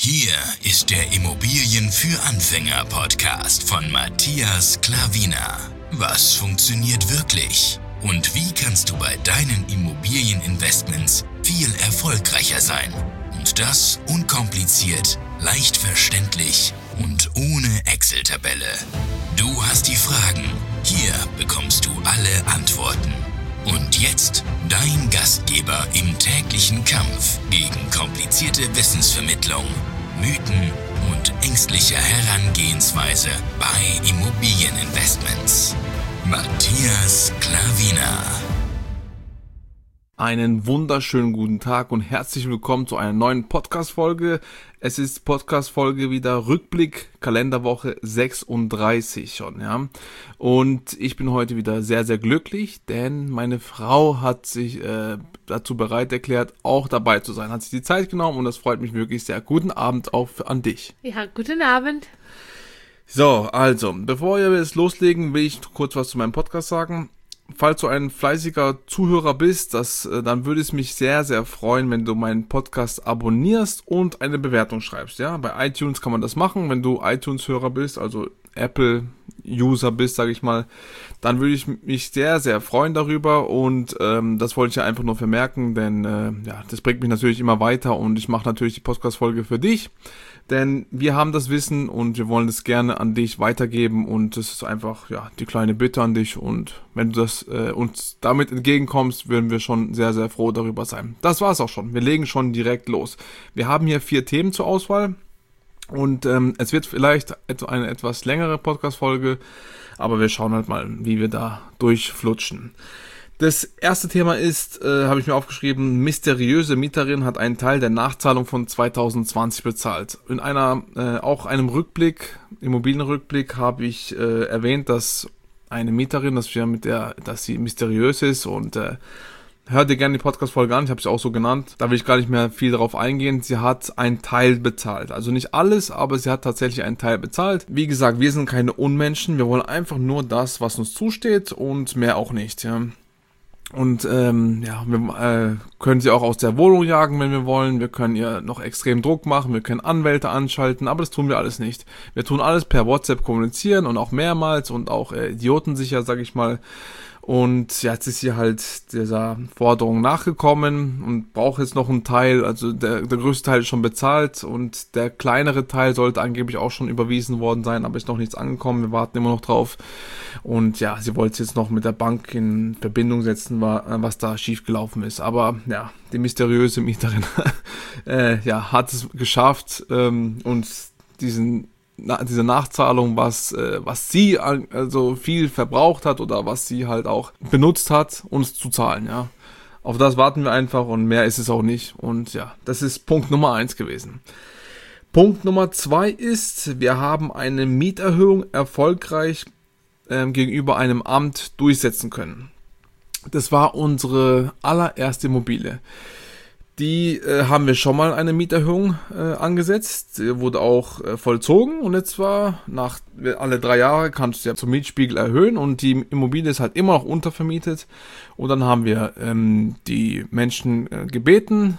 Hier ist der Immobilien für Anfänger Podcast von Matthias Klavina. Was funktioniert wirklich? Und wie kannst du bei deinen Immobilieninvestments viel erfolgreicher sein? Und das unkompliziert, leicht verständlich und ohne Excel-Tabelle. Du hast die Fragen, hier bekommst du alle Antworten. Und jetzt dein Gastgeber im täglichen Kampf gegen komplizierte Wissensvermittlung, Mythen und ängstliche Herangehensweise bei Immobilieninvestments. Matthias Klavina. Einen wunderschönen guten Tag und herzlich willkommen zu einer neuen Podcast-Folge. Es ist Podcast-Folge wieder Rückblick, Kalenderwoche 36 schon, ja. Und ich bin heute wieder sehr, sehr glücklich, denn meine Frau hat sich dazu bereit erklärt, auch dabei zu sein. Hat sich die Zeit genommen und das freut mich wirklich sehr. Guten Abend auch an dich. Ja, guten Abend. So, also, bevor wir jetzt loslegen, will ich kurz was zu meinem Podcast sagen. Falls du ein fleißiger Zuhörer bist, dann würde es mich sehr, sehr freuen, wenn du meinen Podcast abonnierst und eine Bewertung schreibst. Ja, bei iTunes kann man das machen. Wenn du iTunes-Hörer bist, also Apple-User bist, sage ich mal, dann würde ich mich sehr, sehr freuen darüber und das wollte ich ja einfach nur vermerken, denn das bringt mich natürlich immer weiter und ich mache natürlich die Podcast-Folge für dich. Denn wir haben das Wissen und wir wollen es gerne an dich weitergeben und das ist einfach die kleine Bitte an dich und wenn du das uns damit entgegenkommst, würden wir schon sehr, sehr froh darüber sein. Das war's auch schon. Wir legen schon direkt los. Wir haben hier 4 Themen zur Auswahl und es wird vielleicht eine etwas längere Podcast-Folge, aber wir schauen halt mal, wie wir da durchflutschen. Das erste Thema ist, habe ich mir aufgeschrieben, mysteriöse Mieterin hat einen Teil der Nachzahlung von 2020 bezahlt. In auch einem Rückblick, Immobilienrückblick, habe ich erwähnt, dass eine Mieterin, dass sie mysteriös ist und hör dir gerne die Podcast-Folge an, ich habe sie auch so genannt, da will ich gar nicht mehr viel darauf eingehen. Sie hat einen Teil bezahlt, also nicht alles, aber sie hat tatsächlich einen Teil bezahlt. Wie gesagt, wir sind keine Unmenschen, wir wollen einfach nur das, was uns zusteht und mehr auch nicht, ja. Und wir können sie auch aus der Wohnung jagen, wenn wir wollen. Wir können ihr noch extrem Druck machen. Wir können Anwälte anschalten, aber das tun wir alles nicht. Wir tun alles per WhatsApp kommunizieren und auch mehrmals und auch idiotensicher, sag ich mal. Und jetzt ist sie halt dieser Forderung nachgekommen und braucht jetzt noch einen Teil, also der größte Teil ist schon bezahlt und der kleinere Teil sollte angeblich auch schon überwiesen worden sein, aber ist noch nichts angekommen, wir warten immer noch drauf. Und ja, sie wollte jetzt noch mit der Bank in Verbindung setzen, was da schiefgelaufen ist. Aber ja, die mysteriöse Mieterin hat es geschafft, uns diese Nachzahlung, was sie also viel verbraucht hat oder was sie halt auch benutzt hat, uns zu zahlen, ja. Auf das warten wir einfach und mehr ist es auch nicht. Und ja, das ist Punkt Nummer 1 gewesen. Punkt Nummer 2 ist, wir haben eine Mieterhöhung erfolgreich gegenüber einem Amt durchsetzen können. Das war unsere allererste Immobilie. Die haben wir schon mal eine Mieterhöhung angesetzt, die wurde auch vollzogen und jetzt alle 3 Jahre kannst du ja zum Mietspiegel erhöhen und die Immobilie ist halt immer noch untervermietet und dann haben wir die Menschen gebeten,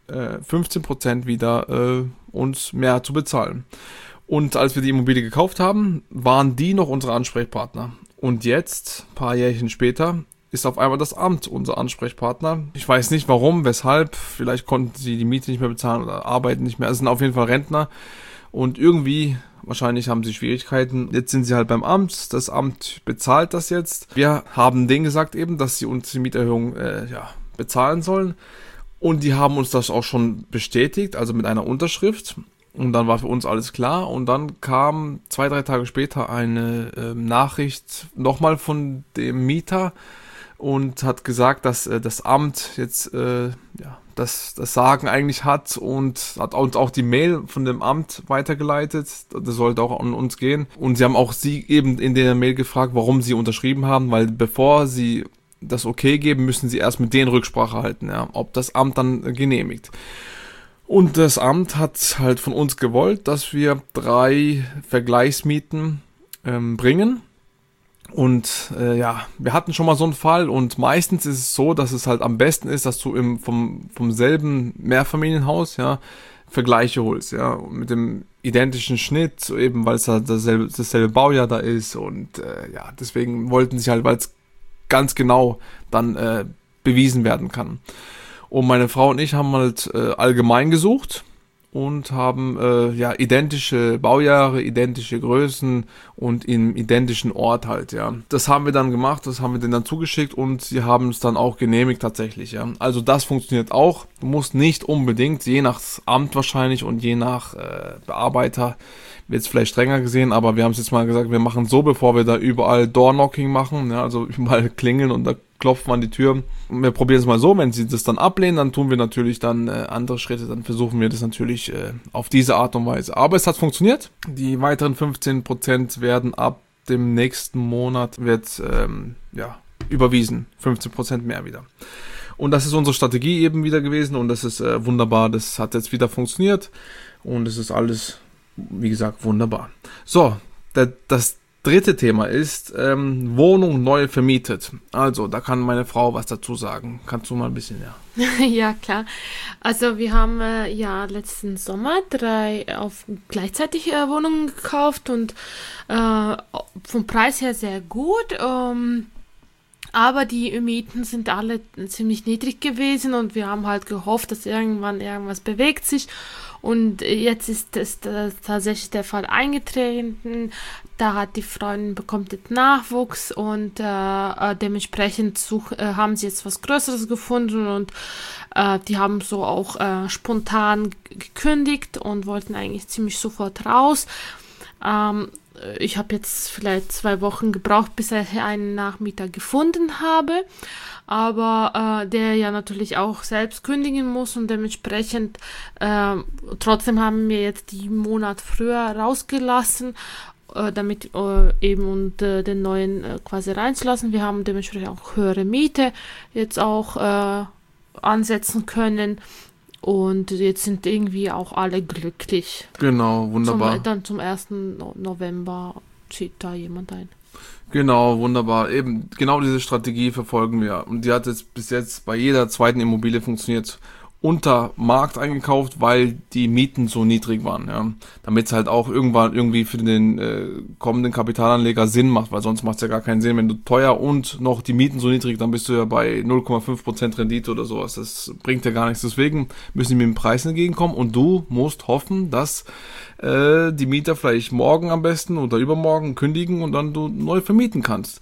15% wieder uns mehr zu bezahlen. Und als wir die Immobilie gekauft haben, waren die noch unsere Ansprechpartner und jetzt, ein paar Jährchen später, ist auf einmal das Amt unser Ansprechpartner. Ich weiß nicht warum, weshalb. Vielleicht konnten sie die Miete nicht mehr bezahlen oder arbeiten nicht mehr. Es sind auf jeden Fall Rentner. Und irgendwie, wahrscheinlich haben sie Schwierigkeiten. Jetzt sind sie halt beim Amt. Das Amt bezahlt das jetzt. Wir haben denen gesagt eben, dass sie uns die Mieterhöhung bezahlen sollen. Und die haben uns das auch schon bestätigt, also mit einer Unterschrift. Und dann war für uns alles klar. Und dann kam 2-3 Tage später eine Nachricht nochmal von dem Mieter, und hat gesagt, dass das Amt jetzt das Sagen eigentlich hat und hat uns auch die Mail von dem Amt weitergeleitet. Das sollte auch an uns gehen. Und sie haben auch sie eben in der Mail gefragt, warum sie unterschrieben haben, weil bevor sie das Okay geben, müssen sie erst mit denen Rücksprache halten, ja, ob das Amt dann genehmigt. Und das Amt hat halt von uns gewollt, dass wir 3 Vergleichsmieten bringen. Und wir hatten schon mal so einen Fall und meistens ist es so, dass es halt am besten ist, dass du vom selben Mehrfamilienhaus Vergleiche holst, ja, mit dem identischen Schnitt, eben weil es halt dasselbe Baujahr da ist und deswegen wollten sie halt, weil es ganz genau dann bewiesen werden kann. Und meine Frau und ich haben halt allgemein gesucht und haben identische Baujahre, identische Größen und im identischen Ort halt, ja. Das haben wir dann gemacht, das haben wir denen dann zugeschickt und sie haben es dann auch genehmigt tatsächlich, ja. Also das funktioniert auch. Du musst nicht unbedingt, je nach Amt wahrscheinlich und je nach Bearbeiter wird es vielleicht strenger gesehen, aber wir haben es jetzt mal gesagt, wir machen so, bevor wir da überall Door-Knocking machen, ja, also überall klingeln und da klopfen an die Tür. Wir probieren es mal so, wenn sie das dann ablehnen, dann tun wir natürlich dann andere Schritte, dann versuchen wir das natürlich auf diese Art und Weise. Aber es hat funktioniert. Die weiteren 15% werden ab dem nächsten Monat überwiesen. 15% mehr wieder. Und das ist unsere Strategie eben wieder gewesen und das ist wunderbar. Das hat jetzt wieder funktioniert und es ist alles, wie gesagt, wunderbar. So, das dritte Thema ist Wohnung neu vermietet. Also, da kann meine Frau was dazu sagen. Kannst du mal ein bisschen, ja? Ja, klar. Also, wir haben letzten Sommer 3 gleichzeitig Wohnungen gekauft und vom Preis her sehr gut. Aber die Mieten sind alle ziemlich niedrig gewesen und wir haben halt gehofft, dass irgendwas bewegt sich. Und jetzt ist es tatsächlich der Fall eingetreten. Da hat die Freundin bekommt jetzt Nachwuchs und dementsprechend haben sie jetzt was Größeres gefunden und die haben so auch spontan gekündigt und wollten eigentlich ziemlich sofort raus. Ich habe jetzt vielleicht 2 Wochen gebraucht, bis ich einen Nachmieter gefunden habe, aber der ja natürlich auch selbst kündigen muss und dementsprechend trotzdem haben wir jetzt die Monat früher rausgelassen, damit den neuen quasi reinzulassen. Wir haben dementsprechend auch höhere Miete jetzt auch ansetzen können. Und jetzt sind irgendwie auch alle glücklich. Genau, wunderbar. Zum 1. November zieht da jemand ein. Genau, wunderbar. Eben, genau diese Strategie verfolgen wir. Und die hat jetzt bis jetzt bei jeder zweiten Immobilie funktioniert. Unter Markt eingekauft, weil die Mieten so niedrig waren, ja. Damit es halt auch irgendwann irgendwie für den kommenden Kapitalanleger Sinn macht, weil sonst macht es ja gar keinen Sinn. Wenn du teuer und noch die Mieten so niedrig, dann bist du ja bei 0,5% Rendite oder sowas. Das bringt ja gar nichts. Deswegen müssen die mit dem Preis entgegenkommen und du musst hoffen, dass die Mieter vielleicht morgen am besten oder übermorgen kündigen und dann du neu vermieten kannst.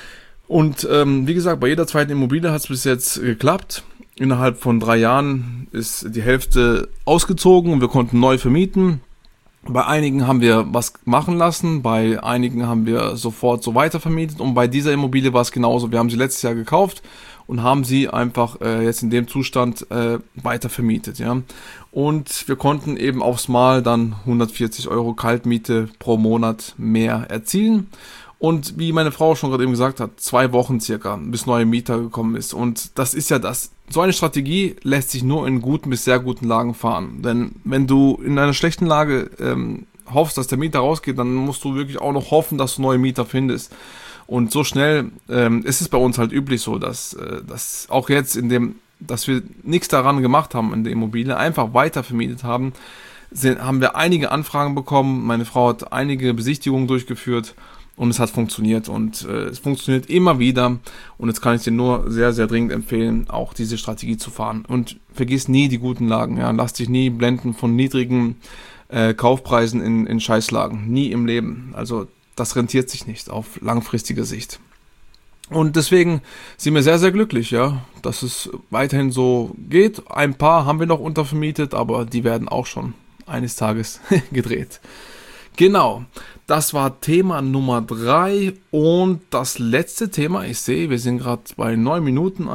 Und wie gesagt, bei jeder zweiten Immobilie hat es bis jetzt geklappt. Innerhalb von 3 Jahren ist die Hälfte ausgezogen und wir konnten neu vermieten. Bei einigen haben wir was machen lassen, bei einigen haben wir sofort so weiter vermietet und bei dieser Immobilie war es genauso. Wir haben sie letztes Jahr gekauft und haben sie einfach jetzt in dem Zustand weiter vermietet. Ja. Und wir konnten eben aufs Mal dann 140 € Kaltmiete pro Monat mehr erzielen. Und wie meine Frau schon gerade eben gesagt hat, 2 Wochen circa, bis neue Mieter gekommen ist. Und das ist ja das. So eine Strategie lässt sich nur in guten bis sehr guten Lagen fahren. Denn wenn du in einer schlechten Lage hoffst, dass der Mieter rausgeht, dann musst du wirklich auch noch hoffen, dass du neue Mieter findest. Und so schnell ist es bei uns halt üblich so, dass auch jetzt dass wir nichts daran gemacht haben in der Immobilie, einfach weiter vermietet haben wir einige Anfragen bekommen. Meine Frau hat einige Besichtigungen durchgeführt. Und es hat funktioniert und es funktioniert immer wieder und jetzt kann ich dir nur sehr, sehr dringend empfehlen, auch diese Strategie zu fahren. Und vergiss nie die guten Lagen, ja, lass dich nie blenden von niedrigen Kaufpreisen in Scheißlagen, nie im Leben. Also das rentiert sich nicht auf langfristige Sicht. Und deswegen sind wir sehr, sehr glücklich, ja, dass es weiterhin so geht. Ein paar haben wir noch untervermietet, aber die werden auch schon eines Tages gedreht. Genau, das war Thema Nummer 3 und das letzte Thema, ich sehe, wir sind gerade bei 9 Minuten,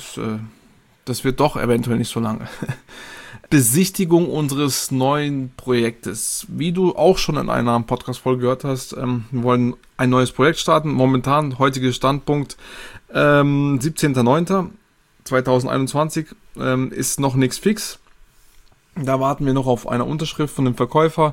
das wird doch eventuell nicht so lange. Besichtigung unseres neuen Projektes. Wie du auch schon in einer Podcast-Folge gehört hast, wir wollen ein neues Projekt starten. Momentan, heutiger Standpunkt, 17.09.2021 ist noch nichts fix. Da warten wir noch auf eine Unterschrift von dem Verkäufer.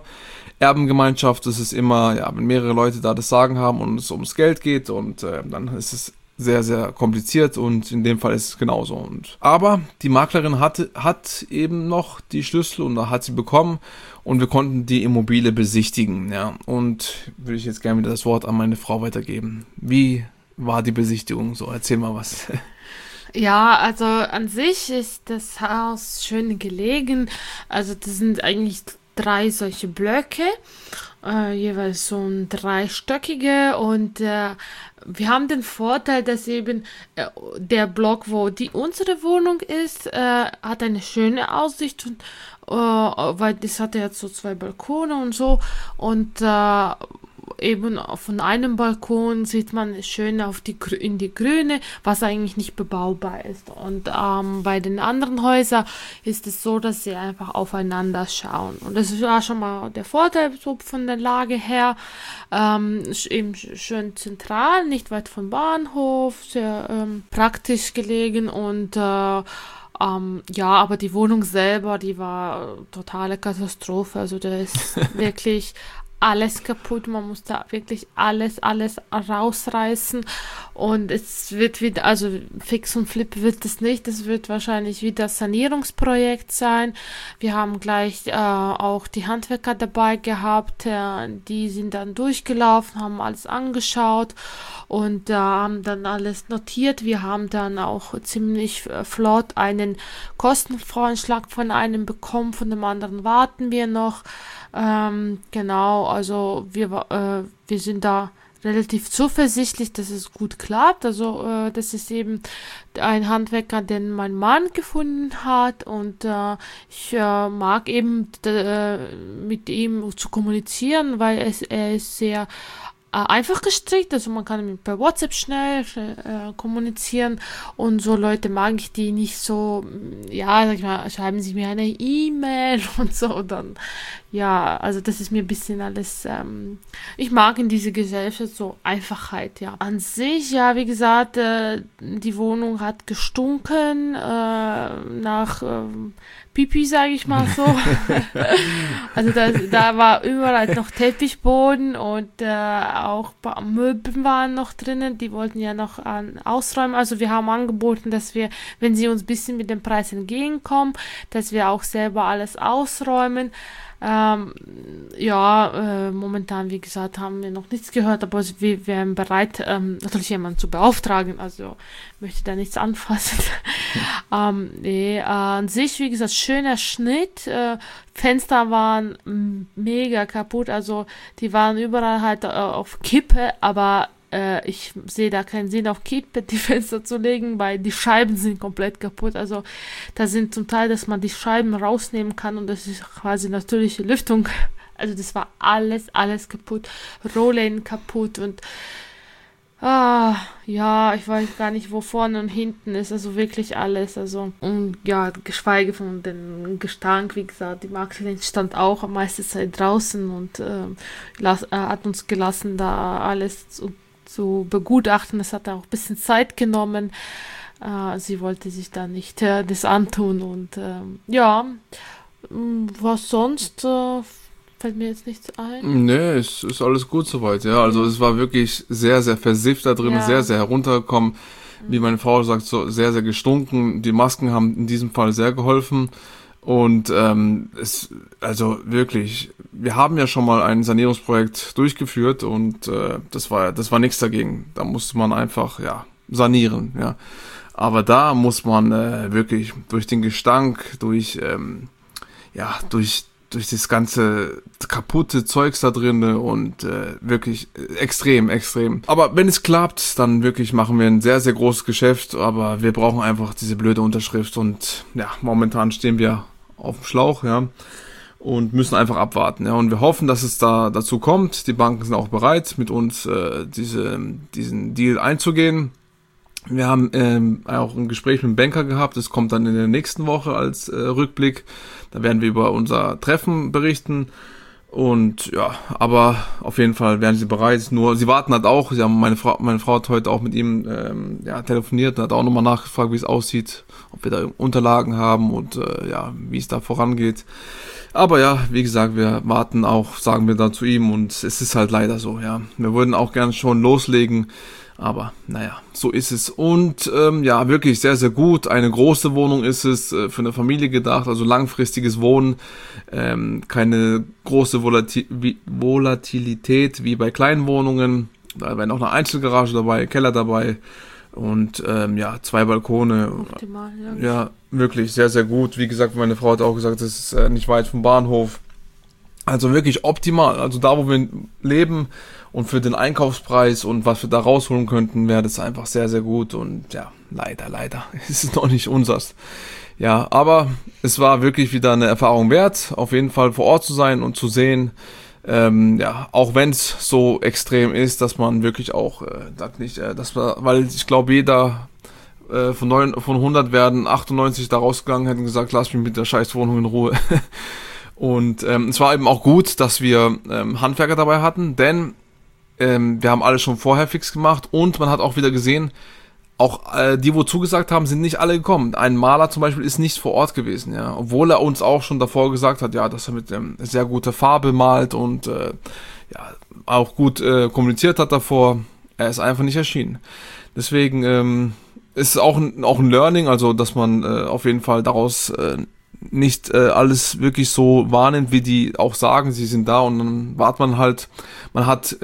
Erbengemeinschaft, das ist immer, ja, wenn mehrere Leute da das Sagen haben und es ums Geld geht und dann ist es sehr, sehr kompliziert und in dem Fall ist es genauso. Aber die Maklerin hat eben noch die Schlüssel und da hat sie bekommen und wir konnten die Immobilie besichtigen. Ja. Und würde ich jetzt gerne wieder das Wort an meine Frau weitergeben. Wie war die Besichtigung? So, erzähl mal was. Ja, also an sich ist das Haus schön gelegen. Also das sind eigentlich 3 solche Blöcke, jeweils so ein 3-stöckige und wir haben den Vorteil, dass eben der Block, wo unsere Wohnung ist, hat eine schöne Aussicht und weil das hat ja so 2 Balkone und so und eben von einem Balkon sieht man schön in die Grüne, was eigentlich nicht bebaubar ist. Und bei den anderen Häusern ist es so, dass sie einfach aufeinander schauen. Und das war schon mal der Vorteil so von der Lage her. Eben schön zentral, nicht weit vom Bahnhof, sehr praktisch gelegen und ja, aber die Wohnung selber, die war totale Katastrophe. Also da ist wirklich alles kaputt, man muss da wirklich alles rausreißen und es wird wieder, also fix und flip wird es nicht, es wird wahrscheinlich wieder Sanierungsprojekt sein. Wir haben gleich auch die Handwerker dabei gehabt, die sind dann durchgelaufen, haben alles angeschaut und haben dann alles notiert. Wir haben dann auch ziemlich flott einen Kostenvoranschlag von einem bekommen, von dem anderen warten wir noch. Genau, also wir sind da relativ zuversichtlich, dass es gut klappt. Also das ist eben ein Handwerker, den mein Mann gefunden hat und ich mag eben mit ihm zu kommunizieren, weil er ist sehr einfach gestrickt, also man kann per WhatsApp schnell kommunizieren und so Leute mag ich, die nicht so, ja, sag ich mal, schreiben sie mir eine E-Mail und so, dann, ja, also das ist mir ein bisschen alles, ich mag in dieser Gesellschaft so Einfachheit, ja. An sich, ja, wie gesagt, die Wohnung hat gestunken nach Pipi, sage ich mal so. Also da war überall noch Teppichboden und auch Möbel waren noch drinnen, die wollten ja noch ausräumen. Also wir haben angeboten, dass wir, wenn sie uns ein bisschen mit dem Preis entgegenkommen, dass wir auch selber alles ausräumen. Momentan, wie gesagt, haben wir noch nichts gehört, aber wir wären bereit, natürlich jemanden zu beauftragen, also möchte da nichts anfassen. An sich, wie gesagt, schöner Schnitt, Fenster waren mega kaputt, also die waren überall halt auf Kippe, aber ich sehe da keinen Sinn, auf Kippe die Fenster zu legen, weil die Scheiben sind komplett kaputt. Also da sind zum Teil, dass man die Scheiben rausnehmen kann und das ist quasi natürliche Lüftung. Also das war alles kaputt. Rollläden kaputt und ja, ich weiß gar nicht, wo vorne und hinten ist, also wirklich alles, also, und ja, geschweige von dem Gestank, wie gesagt, die Maklerin stand auch am meisten Zeit draußen und hat uns gelassen, da alles zu begutachten. Es hat auch ein bisschen Zeit genommen. Sie wollte sich da nicht das antun und was sonst fällt mir jetzt nichts ein. Nee, es ist alles gut soweit, ja. Also es war wirklich sehr, sehr versifft da drin, Ja. sehr, sehr heruntergekommen. Wie meine Frau sagt, so sehr, sehr gestunken. Die Masken haben in diesem Fall sehr geholfen. Und also wirklich, wir haben ja schon mal ein Sanierungsprojekt durchgeführt und das war nichts dagegen. Da musste man einfach sanieren, ja. Aber da muss man wirklich durch den Gestank, durch das ganze kaputte Zeugs da drin und wirklich extrem. Aber wenn es klappt, dann wirklich machen wir ein sehr, sehr großes Geschäft, aber wir brauchen einfach diese blöde Unterschrift und ja, momentan stehen wir auf dem Schlauch, ja, und müssen einfach abwarten, ja, und wir hoffen, dass es da dazu kommt. Die Banken sind auch bereit, mit uns diesen Deal einzugehen. Wir haben auch ein Gespräch mit dem Banker gehabt, das kommt dann in der nächsten Woche als Rückblick. Da werden wir über unser Treffen berichten und ja, aber auf jeden Fall werden sie bereit. Nur sie warten halt auch. Meine Frau hat heute auch mit ihm telefoniert und hat auch nochmal nachgefragt, wie es aussieht, ob wir da Unterlagen haben und wie es da vorangeht. Aber ja, wie gesagt, wir warten auch, sagen wir da zu ihm und es ist halt leider so, ja. Wir würden auch gerne schon loslegen, Aber naja, so ist es. Und ja, wirklich sehr, sehr gut. Eine große Wohnung ist es, für eine Familie gedacht, also langfristiges Wohnen. Keine große Volatilität wie bei kleinen Wohnungen. Da wäre noch eine Einzelgarage dabei, Keller dabei. Und ja, 2 Balkone. Optimal, ja. Ja, wirklich sehr, sehr gut. Wie gesagt, meine Frau hat auch gesagt, das ist nicht weit vom Bahnhof. Also wirklich optimal. Also da, wo wir leben und für den Einkaufspreis und was wir da rausholen könnten, wäre das einfach sehr, sehr gut. Und ja, leider ist es noch nicht unsers. Ja, aber es war wirklich wieder eine Erfahrung wert, auf jeden Fall vor Ort zu sein und zu sehen, ja, auch wenn es so extrem ist, dass man wirklich auch, weil ich glaube, jeder von 100 werden 98 da rausgegangen, hätten gesagt, lass mich mit der Scheißwohnung in Ruhe. Und es war eben auch gut, dass wir Handwerker dabei hatten, denn wir haben alles schon vorher fix gemacht und man hat auch wieder gesehen, auch die, wo zugesagt haben, sind nicht alle gekommen. Ein Maler zum Beispiel ist nicht vor Ort gewesen, ja, obwohl er uns auch schon davor gesagt hat, ja, dass er mit sehr guter Farbe malt und ja, auch gut kommuniziert hat davor. Er ist einfach nicht erschienen. Deswegen ist es auch ein Learning, also dass man auf jeden Fall daraus nicht alles wirklich so wahrnimmt, wie die auch sagen, sie sind da, und dann wartet man halt. Man hat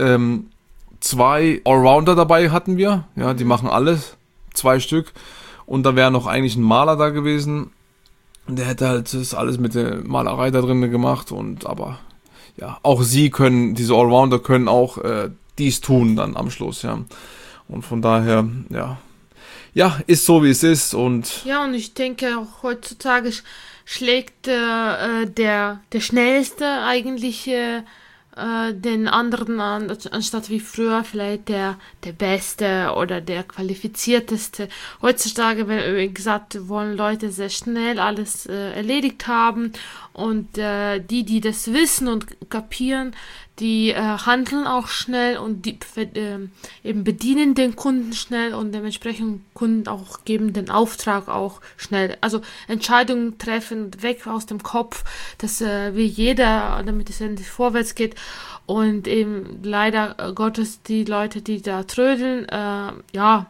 2 Allrounder dabei hatten wir, ja, die machen alles, 2 Stück, und da wäre noch eigentlich ein Maler da gewesen, der hätte halt das alles mit der Malerei da drin gemacht, und aber ja, auch diese Allrounder können auch dies tun dann am Schluss, ja, und von daher, ja, ist so wie es ist. Und ja, und ich denke auch heutzutage schlägt der Schnellste eigentlich den anderen an, anstatt wie früher vielleicht der Beste oder der Qualifizierteste. Heutzutage, wie gesagt, wollen Leute sehr schnell alles erledigt haben, und die das wissen und kapieren, die handeln auch schnell und die eben bedienen den Kunden schnell, und dementsprechend Kunden auch geben den Auftrag auch schnell. Also Entscheidungen treffen, weg aus dem Kopf, dass wie jeder, damit es endlich vorwärts geht. Und eben leider Gottes die Leute, die da trödeln, ja,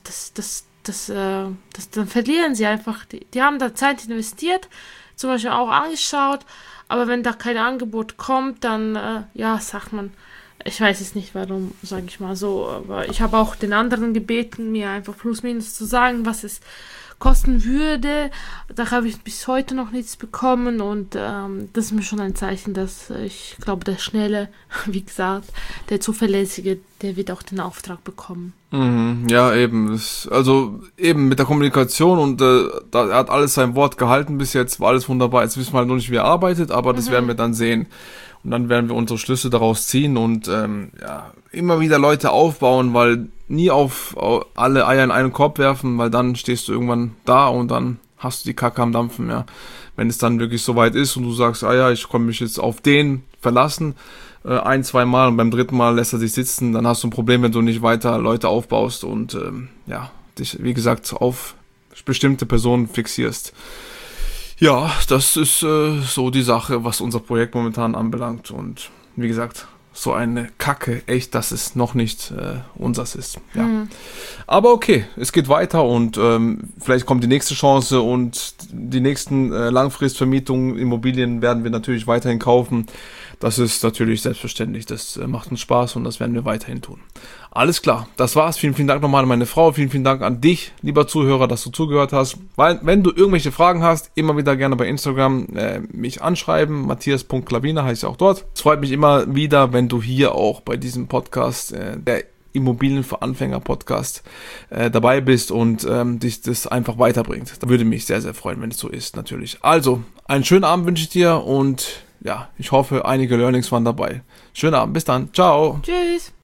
dann verlieren sie einfach. Die haben da Zeit investiert, zum Beispiel auch angeschaut, aber wenn da kein Angebot kommt, dann, ja, sagt man, ich weiß es nicht warum, sage ich mal so, aber ich habe auch den anderen gebeten, mir einfach plus minus zu sagen, was es kosten würde. Da habe ich bis heute noch nichts bekommen, und das ist mir schon ein Zeichen, dass ich glaube, der Schnelle, wie gesagt, der Zuverlässige, der wird auch den Auftrag bekommen. Ja, eben. Also eben mit der Kommunikation, und er hat alles sein Wort gehalten bis jetzt, war alles wunderbar. Jetzt wissen wir halt noch nicht, wie er arbeitet, aber das werden wir dann sehen. Und dann werden wir unsere Schlüsse daraus ziehen und ja, immer wieder Leute aufbauen, weil nie auf alle Eier in einen Korb werfen, weil dann stehst du irgendwann da und dann hast du die Kacke am Dampfen, ja. Wenn es dann wirklich soweit ist und du sagst, ja, ich konnte mich jetzt auf den verlassen, 1-2 Mal, und beim 3. Mal lässt er sich sitzen, dann hast du ein Problem, wenn du nicht weiter Leute aufbaust und ja, dich, wie gesagt, auf bestimmte Personen fixierst. Ja, das ist so die Sache, was unser Projekt momentan anbelangt, und wie gesagt, so eine Kacke, echt, dass es noch nicht unsers ist. Ja. Aber okay, es geht weiter, und vielleicht kommt die nächste Chance, und die nächsten Langfristvermietungen, Immobilien werden wir natürlich weiterhin kaufen. Das ist natürlich selbstverständlich, das macht uns Spaß, und das werden wir weiterhin tun. Alles klar, das war's. Vielen, vielen Dank nochmal an meine Frau. Vielen, vielen Dank an dich, lieber Zuhörer, dass du zugehört hast. Weil, wenn du irgendwelche Fragen hast, immer wieder gerne bei Instagram mich anschreiben. Matthias.Klavina heißt ja auch dort. Es freut mich immer wieder, wenn du hier auch bei diesem Podcast, der Immobilien für Anfänger Podcast, dabei bist und dich das einfach weiterbringt. Da würde mich sehr, sehr freuen, wenn es so ist, natürlich. Also, einen schönen Abend wünsche ich dir, und ja, ich hoffe, einige Learnings waren dabei. Schönen Abend, bis dann. Ciao. Tschüss.